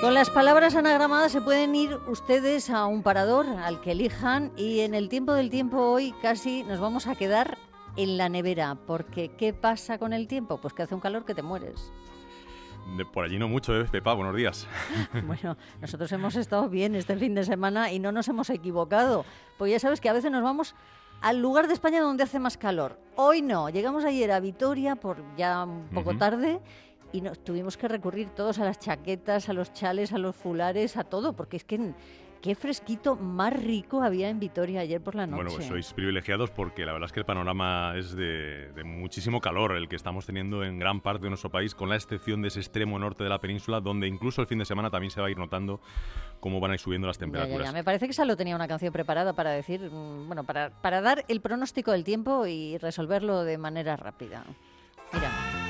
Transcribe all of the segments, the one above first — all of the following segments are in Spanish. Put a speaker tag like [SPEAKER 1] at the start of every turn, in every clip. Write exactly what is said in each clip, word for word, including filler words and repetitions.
[SPEAKER 1] Con las palabras anagramadas se pueden ir ustedes a un parador, al que elijan, y en el tiempo del tiempo hoy casi nos vamos a quedar en la nevera, porque ¿qué pasa con el tiempo? Pues que hace un calor que te mueres.
[SPEAKER 2] De por allí no mucho, ¿eh, Pepa? Buenos días.
[SPEAKER 1] Bueno, nosotros hemos estado bien este fin de semana y no nos hemos equivocado, porque ya sabes que a veces nos vamos al lugar de España donde hace más calor. Hoy no, llegamos ayer a Vitoria por ya un poco uh-huh. tarde, y nos tuvimos que recurrir todos a las chaquetas, a los chales, a los fulares, a todo, porque es que qué fresquito más rico había en Vitoria ayer por la noche.
[SPEAKER 2] Bueno, pues sois privilegiados porque la verdad es que el panorama es de, de muchísimo calor el que estamos teniendo en gran parte de nuestro país, con la excepción de ese extremo norte de la península, donde incluso el fin de semana también se va a ir notando cómo van a ir subiendo las temperaturas.
[SPEAKER 1] Ya, ya, ya. Me parece que Salo tenía una canción preparada para decir, bueno, para, para dar el pronóstico del tiempo y resolverlo de manera rápida. Mira.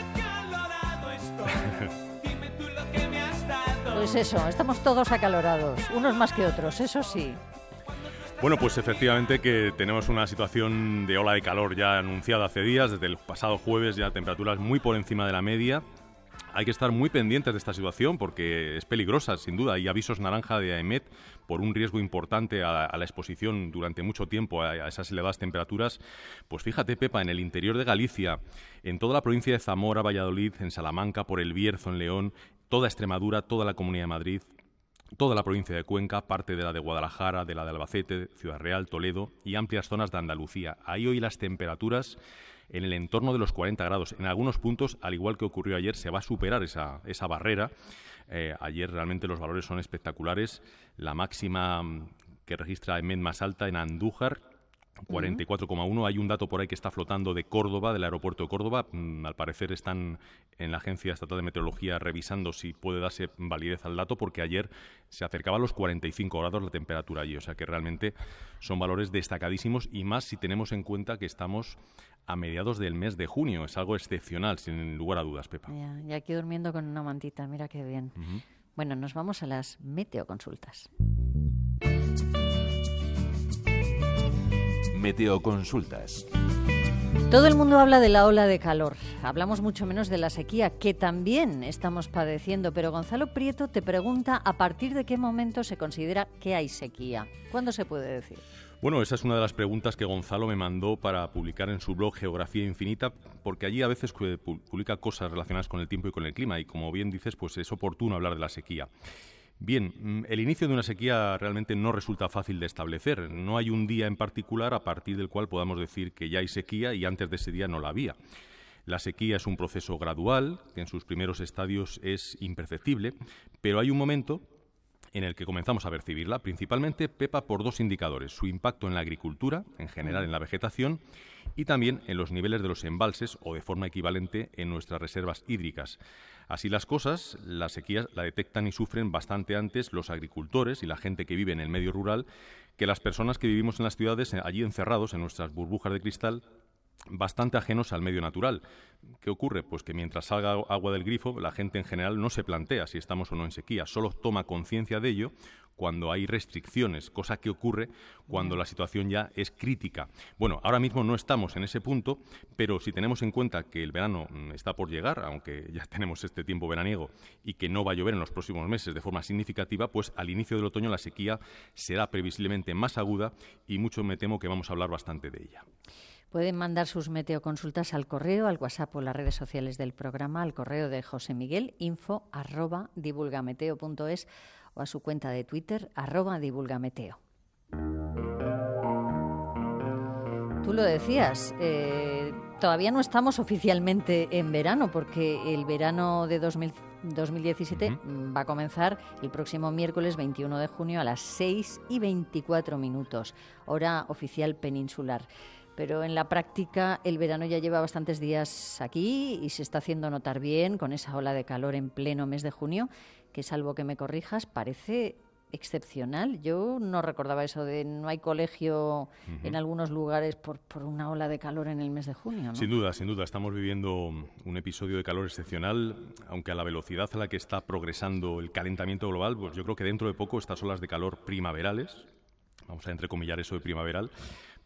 [SPEAKER 1] Pues eso, estamos todos acalorados, unos más que otros, eso sí.
[SPEAKER 2] Bueno, pues efectivamente que tenemos una situación de ola de calor ya anunciada hace días, desde el pasado jueves ya temperaturas muy por encima de la media. Hay que estar muy pendientes de esta situación porque es peligrosa, sin duda. Hay avisos naranja de AEMET por un riesgo importante a la, a la exposición durante mucho tiempo a, a esas elevadas temperaturas. Pues fíjate, Pepa, en el interior de Galicia, en toda la provincia de Zamora, Valladolid, en Salamanca, por el Bierzo, en León, toda Extremadura, toda la Comunidad de Madrid, toda la provincia de Cuenca, parte de la de Guadalajara, de la de Albacete, Ciudad Real, Toledo y amplias zonas de Andalucía. Ahí hoy las temperaturas en el entorno de los cuarenta grados. En algunos puntos, al igual que ocurrió ayer, se va a superar esa, esa barrera. Eh, ayer realmente los valores son espectaculares. La máxima que registra AEMET más alta en Andújar, cuarenta y cuatro coma uno. Hay un dato por ahí que está flotando de Córdoba, del aeropuerto de Córdoba. Mm, al parecer están en la Agencia Estatal de Meteorología revisando si puede darse validez al dato, porque ayer se acercaba a los cuarenta y cinco grados la temperatura allí. O sea que realmente son valores destacadísimos, y más si tenemos en cuenta que estamos a mediados del mes de junio. Es algo excepcional, sin lugar a dudas, Pepa.
[SPEAKER 1] Ya, y aquí durmiendo con una mantita, mira qué bien. Uh-huh. Bueno, nos vamos a las meteoconsultas.
[SPEAKER 3] Meteoconsultas.
[SPEAKER 1] Todo el mundo habla de la ola de calor. Hablamos mucho menos de la sequía, que también estamos padeciendo. Pero Gonzalo Prieto te pregunta a partir de qué momento se considera que hay sequía. ¿Cuándo se puede decir?
[SPEAKER 2] Bueno, esa es una de las preguntas que Gonzalo me mandó para publicar en su blog Geografía Infinita, porque allí a veces publica cosas relacionadas con el tiempo y con el clima, y como bien dices, pues es oportuno hablar de la sequía. Bien, el inicio de una sequía realmente no resulta fácil de establecer. No hay un día en particular a partir del cual podamos decir que ya hay sequía y antes de ese día no la había. La sequía es un proceso gradual, que en sus primeros estadios es imperceptible, pero hay un momento en el que comenzamos a percibirla, principalmente, Pepa, por dos indicadores: su impacto en la agricultura, en general en la vegetación, y también en los niveles de los embalses o de forma equivalente en nuestras reservas hídricas. Así las cosas, la sequía la detectan y sufren bastante antes los agricultores y la gente que vive en el medio rural que las personas que vivimos en las ciudades, allí encerrados en nuestras burbujas de cristal, bastante ajenos al medio natural. ¿Qué ocurre? Pues que mientras salga agua del grifo, la gente en general no se plantea si estamos o no en sequía, solo toma conciencia de ello cuando hay restricciones, cosa que ocurre cuando la situación ya es crítica. Bueno, ahora mismo no estamos en ese punto, pero si tenemos en cuenta que el verano está por llegar, aunque ya tenemos este tiempo veraniego, y que no va a llover en los próximos meses de forma significativa, pues al inicio del otoño la sequía será previsiblemente más aguda y mucho me temo que vamos a hablar bastante de ella.
[SPEAKER 1] Pueden mandar sus meteoconsultas al correo, al WhatsApp o las redes sociales del programa, al correo de José Miguel, info arroba divulgameteo punto es, o a su cuenta de Twitter, arroba divulgameteo. Tú lo decías, eh, todavía no estamos oficialmente en verano, porque el verano de dos mil diecisiete uh-huh. va a comenzar el próximo miércoles veintiuno de junio a las seis y veinticuatro minutos, hora oficial peninsular. Pero en la práctica el verano ya lleva bastantes días aquí y se está haciendo notar bien con esa ola de calor en pleno mes de junio, que salvo que me corrijas, parece excepcional. Yo no recordaba eso de no hay colegio uh-huh. en algunos lugares por, por una ola de calor en el mes de junio, ¿no?
[SPEAKER 2] Sin duda, sin duda. Estamos viviendo un episodio de calor excepcional, aunque a la velocidad a la que está progresando el calentamiento global, pues yo creo que dentro de poco estas olas de calor primaverales, vamos a entrecomillar eso de primaveral,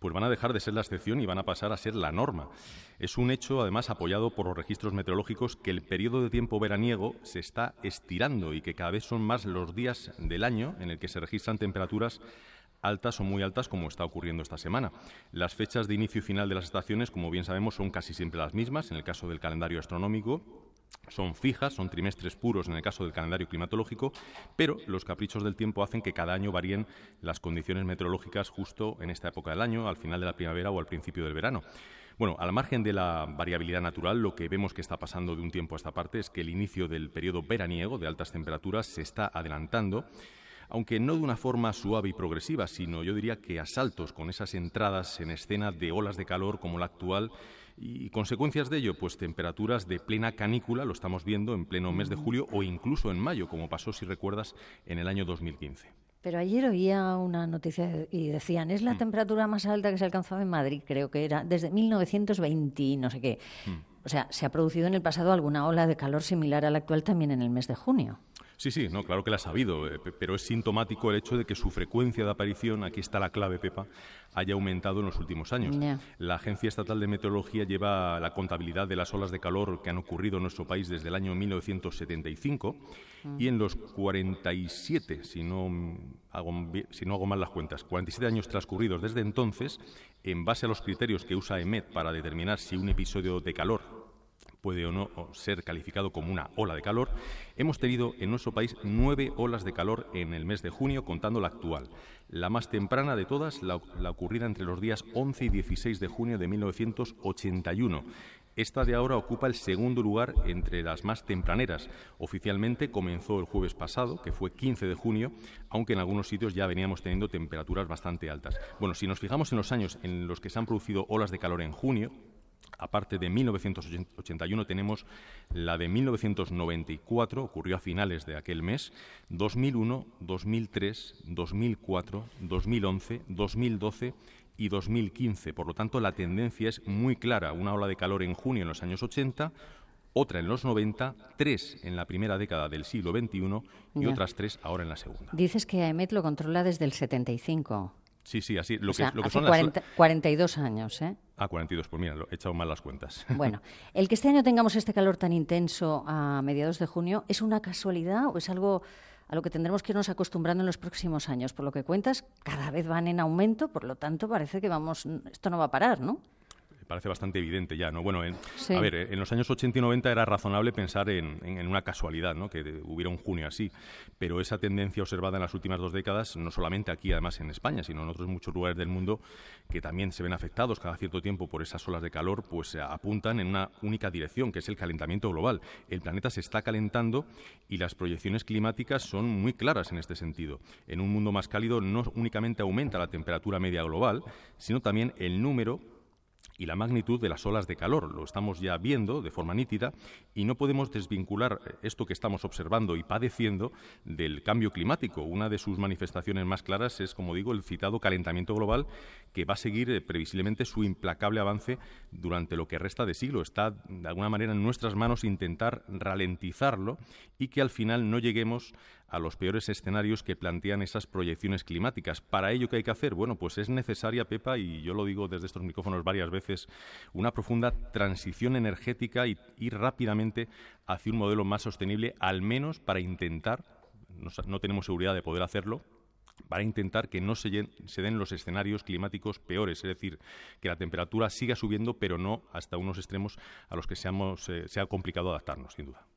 [SPEAKER 2] pues van a dejar de ser la excepción y van a pasar a ser la norma. Es un hecho, además, apoyado por los registros meteorológicos, que el periodo de tiempo veraniego se está estirando y que cada vez son más los días del año en el que se registran temperaturas altas o muy altas, como está ocurriendo esta semana. Las fechas de inicio y final de las estaciones, como bien sabemos, son casi siempre las mismas. En el caso del calendario astronómico, son fijas, son trimestres puros en el caso del calendario climatológico, pero los caprichos del tiempo hacen que cada año varíen las condiciones meteorológicas justo en esta época del año, al final de la primavera o al principio del verano. Bueno, al margen de la variabilidad natural, lo que vemos que está pasando de un tiempo a esta parte es que el inicio del periodo veraniego de altas temperaturas se está adelantando, aunque no de una forma suave y progresiva, sino yo diría que a saltos, con esas entradas en escena de olas de calor como la actual. Y consecuencias de ello, pues temperaturas de plena canícula, lo estamos viendo en pleno mes de julio o incluso en mayo, como pasó, si recuerdas, en el año dos mil quince.
[SPEAKER 1] Pero ayer oía una noticia y decían, es la mm. temperatura más alta que se alcanzaba en Madrid, creo que era, desde mil novecientos veinte y no sé qué. Mm. O sea, se ha producido en el pasado alguna ola de calor similar a la actual también en el mes de junio.
[SPEAKER 2] Sí, sí, no, claro que la ha sabido, eh, pero es sintomático el hecho de que su frecuencia de aparición, aquí está la clave, Pepa, haya aumentado en los últimos años. Yeah. La Agencia Estatal de Meteorología lleva la contabilidad de las olas de calor que han ocurrido en nuestro país desde el año mil novecientos setenta y cinco mm. y en los cuarenta y siete, si no hago, si no hago mal las cuentas, cuarenta y siete años transcurridos desde entonces, en base a los criterios que usa EMET para determinar si un episodio de calor puede o no ser calificado como una ola de calor, hemos tenido en nuestro país nueve olas de calor en el mes de junio, contando la actual. La más temprana de todas, la, la ocurrida entre los días once y dieciséis de junio de mil novecientos ochenta y uno. Esta de ahora ocupa el segundo lugar entre las más tempraneras. Oficialmente comenzó el jueves pasado, que fue quince de junio, aunque en algunos sitios ya veníamos teniendo temperaturas bastante altas. Bueno, si nos fijamos en los años en los que se han producido olas de calor en junio, aparte de mil novecientos ochenta y uno, tenemos la de mil novecientos noventa y cuatro, ocurrió a finales de aquel mes, dos mil uno, dos mil tres, dos mil cuatro, dos mil once, dos mil doce y dos mil quince. Por lo tanto, la tendencia es muy clara. Una ola de calor en junio en los años ochenta, otra en los noventa, tres en la primera década del siglo veintiuno y ya. otras tres ahora en la segunda.
[SPEAKER 1] Dices que AEMET lo controla desde el setenta y cinco.
[SPEAKER 2] Sí, sí, así. Lo
[SPEAKER 1] o
[SPEAKER 2] que,
[SPEAKER 1] sea,
[SPEAKER 2] lo que
[SPEAKER 1] hace
[SPEAKER 2] son
[SPEAKER 1] cuarenta,
[SPEAKER 2] las...
[SPEAKER 1] cuarenta y dos años, ¿eh?
[SPEAKER 2] Ah, cuarenta y dos, pues mira, lo, he echado mal las cuentas.
[SPEAKER 1] Bueno, el que este año tengamos este calor tan intenso a mediados de junio, ¿es una casualidad o es algo a lo que tendremos que irnos acostumbrando en los próximos años? Por lo que cuentas, cada vez van en aumento, por lo tanto parece que vamos, esto no va a parar, ¿no?
[SPEAKER 2] Parece bastante evidente ya, ¿no? Bueno, en,
[SPEAKER 1] sí.
[SPEAKER 2] a ver, en los años ochenta y noventa era razonable pensar en, en, en una casualidad, ¿no? Que de, hubiera un junio así, pero esa tendencia observada en las últimas dos décadas, no solamente aquí, además en España, sino en otros muchos lugares del mundo que también se ven afectados cada cierto tiempo por esas olas de calor, pues apuntan en una única dirección, que es el calentamiento global. El planeta se está calentando y las proyecciones climáticas son muy claras en este sentido. En un mundo más cálido no únicamente aumenta la temperatura media global, sino también el número y la magnitud de las olas de calor. Lo estamos ya viendo de forma nítida y no podemos desvincular esto que estamos observando y padeciendo del cambio climático. Una de sus manifestaciones más claras es, como digo, el citado calentamiento global, que va a seguir eh, previsiblemente su implacable avance durante lo que resta de siglo. Está, de alguna manera, en nuestras manos intentar ralentizarlo y que al final no lleguemos a los peores escenarios que plantean esas proyecciones climáticas. Para ello, ¿qué hay que hacer? Bueno, pues es necesaria, Pepa, y yo lo digo desde estos micrófonos varias veces, una profunda transición energética y ir rápidamente hacia un modelo más sostenible, al menos para intentar, no, no tenemos seguridad de poder hacerlo, para intentar que no se, se den los escenarios climáticos peores, es decir, que la temperatura siga subiendo, pero no hasta unos extremos a los que seamos, eh, sea complicado adaptarnos, sin duda.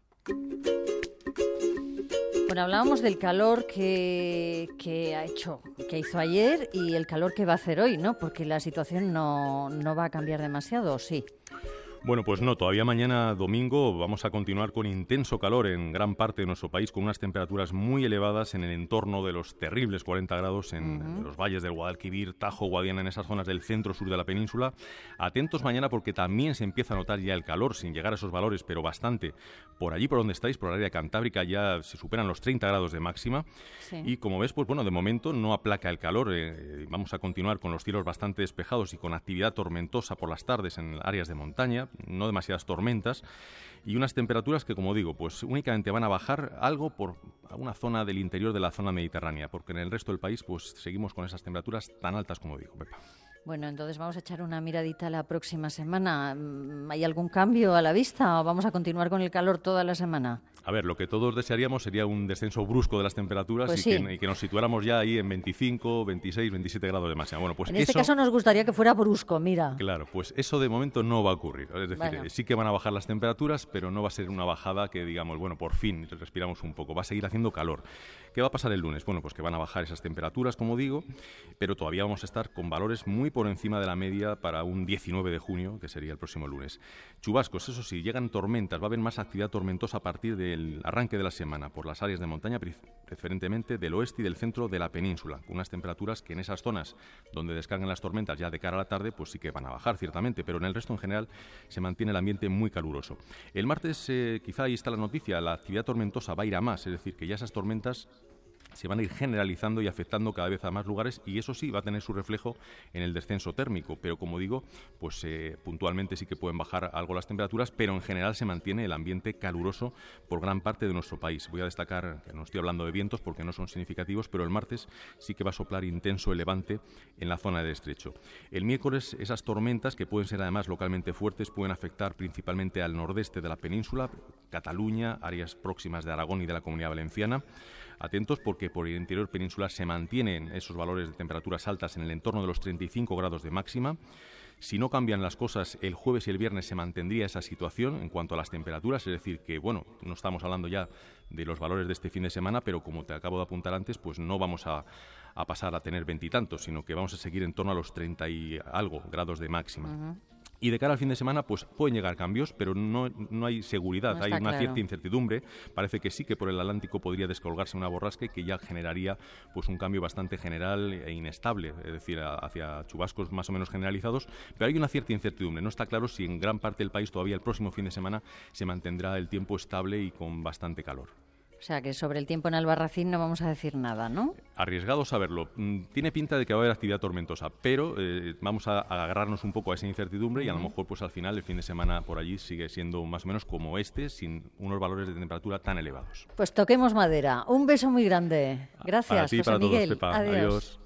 [SPEAKER 1] Bueno, hablábamos del calor que, que ha hecho, que hizo ayer y el calor que va a hacer hoy, ¿no? Porque la situación no, no va a cambiar demasiado, ¿o sí?
[SPEAKER 2] Bueno, pues no, todavía mañana domingo vamos a continuar con intenso calor en gran parte de nuestro país, con unas temperaturas muy elevadas en el entorno de los terribles cuarenta grados en, uh-huh. en los valles del Guadalquivir, Tajo, Guadiana, en esas zonas del centro-sur de la península. Atentos mañana porque también se empieza a notar ya el calor, sin llegar a esos valores, pero bastante. Por allí por donde estáis, por el área cantábrica, ya se superan los treinta grados de máxima. Sí. Y como ves, pues bueno, de momento no aplaca el calor. Eh, vamos a continuar con los cielos bastante despejados y con actividad tormentosa por las tardes en áreas de montaña, no demasiadas tormentas y unas temperaturas que, como digo, pues únicamente van a bajar algo por alguna zona del interior de la zona mediterránea, porque en el resto del país pues seguimos con esas temperaturas tan altas como digo, Pepa.
[SPEAKER 1] Bueno, entonces vamos a echar una miradita la próxima semana. ¿Hay algún cambio a la vista o vamos a continuar con el calor toda la semana?
[SPEAKER 2] A ver, lo que todos desearíamos sería un descenso brusco de las temperaturas
[SPEAKER 1] pues
[SPEAKER 2] y,
[SPEAKER 1] sí.
[SPEAKER 2] que, y que nos situáramos ya ahí en veinticinco, veintiséis, veintisiete grados de máxima. Bueno, pues
[SPEAKER 1] en este
[SPEAKER 2] eso,
[SPEAKER 1] caso nos gustaría que fuera brusco, mira.
[SPEAKER 2] Claro, pues eso de momento no va a ocurrir. Es decir,
[SPEAKER 1] bueno.
[SPEAKER 2] sí que van a bajar las temperaturas, pero no va a ser una bajada que digamos, bueno, por fin respiramos un poco. Va a seguir haciendo calor. ¿Qué va a pasar el lunes? Bueno, pues que van a bajar esas temperaturas, como digo, pero todavía vamos a estar con valores muy por encima de la media para un diecinueve de junio, que sería el próximo lunes. Chubascos, eso sí, llegan tormentas, va a haber más actividad tormentosa a partir del arranque de la semana por las áreas de montaña, preferentemente del oeste y del centro de la península, con unas temperaturas que en esas zonas donde descargan las tormentas ya de cara a la tarde, pues sí que van a bajar ciertamente, pero en el resto en general se mantiene el ambiente muy caluroso. El martes, eh, quizá ahí está la noticia, la actividad tormentosa va a ir a más, es decir, que ya esas tormentas se van a ir generalizando y afectando cada vez a más lugares y eso sí va a tener su reflejo en el descenso térmico, pero como digo, pues eh, puntualmente sí que pueden bajar algo las temperaturas, pero en general se mantiene el ambiente caluroso por gran parte de nuestro país. Voy a destacar que no estoy hablando de vientos porque no son significativos, pero el martes sí que va a soplar intenso el levante en la zona del estrecho. El miércoles esas tormentas, que pueden ser además localmente fuertes, pueden afectar principalmente al nordeste de la península, Cataluña, áreas próximas de Aragón y de la Comunidad Valenciana. Atentos porque por el interior peninsular se mantienen esos valores de temperaturas altas en el entorno de los treinta y cinco grados de máxima. Si no cambian las cosas, el jueves y el viernes se mantendría esa situación en cuanto a las temperaturas, es decir, que bueno, no estamos hablando ya de los valores de este fin de semana, pero como te acabo de apuntar antes, pues no vamos a, a pasar a tener veintitantos, sino que vamos a seguir en torno a los treinta y algo grados de máxima. Uh-huh. Y de cara al fin de semana, pues pueden llegar cambios, pero no, no hay seguridad,
[SPEAKER 1] no
[SPEAKER 2] hay una
[SPEAKER 1] claro.
[SPEAKER 2] cierta incertidumbre. Parece que sí, que por el Atlántico podría descolgarse una borrasca que ya generaría pues un cambio bastante general e inestable, es decir, a, hacia chubascos más o menos generalizados, pero hay una cierta incertidumbre. No está claro si en gran parte del país todavía el próximo fin de semana se mantendrá el tiempo estable y con bastante calor.
[SPEAKER 1] O sea, que sobre el tiempo en Albarracín no vamos a decir nada, ¿no?
[SPEAKER 2] Arriesgado saberlo. Tiene pinta de que va a haber actividad tormentosa, pero eh, vamos a, a agarrarnos un poco a esa incertidumbre y a lo mejor pues al final el fin de semana por allí sigue siendo más o menos como este, sin unos valores de temperatura tan elevados.
[SPEAKER 1] Pues toquemos madera. Un beso muy grande. Gracias,
[SPEAKER 2] para ti,
[SPEAKER 1] José
[SPEAKER 2] para
[SPEAKER 1] Miguel.
[SPEAKER 2] todos, Pepa.
[SPEAKER 1] Adiós.
[SPEAKER 2] Adiós.